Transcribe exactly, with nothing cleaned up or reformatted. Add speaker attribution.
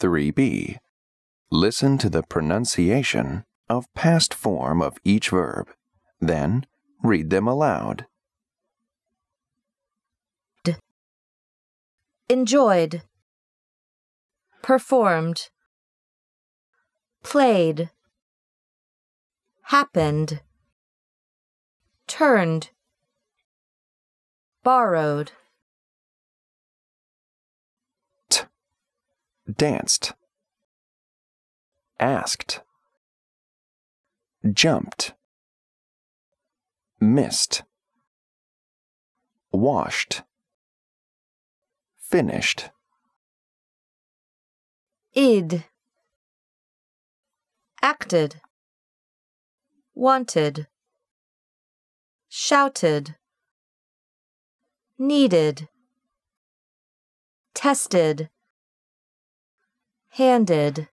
Speaker 1: three B. Listen to the pronunciation of past form of each verb. Then, read them aloud.
Speaker 2: D. Enjoyed. Performed. Played. Happened. Turned. Borrowed.
Speaker 1: T. Danced. Asked. Jumped. Missed. Washed. Finished.
Speaker 2: Id. Acted. Wanted. Shouted. Needed. Tested. Handed.